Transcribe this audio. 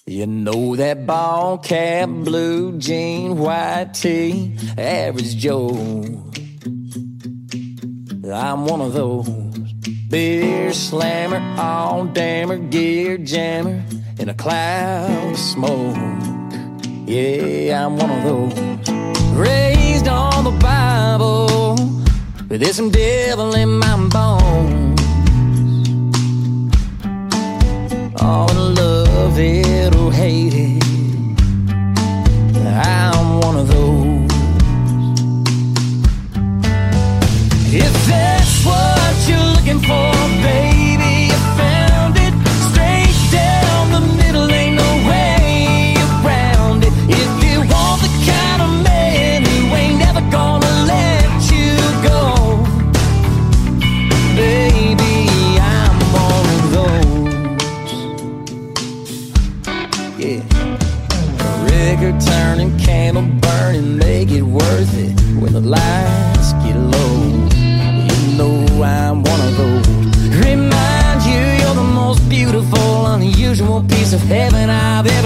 You know that ball cap, blue jean, white tee, average Joe. I'm one of those. Beer slammer, all dammer, gear jammer, in a cloud of smoke. Yeah, I'm one of those. Raised on the Bible, but there's some devil in my bones. Oh, and love it or hate it, I'm one of those. If that's what you're looking for, baby, you found it. Straight down the middle, ain't no way around it. If you want the kind of man who ain't never gonna let you go, baby, I'm one of those. Yeah. Record turning, candle burning, make it worth it when the lights get low. I'm one of those. Remind you you're the most beautiful, unusual piece of heaven I've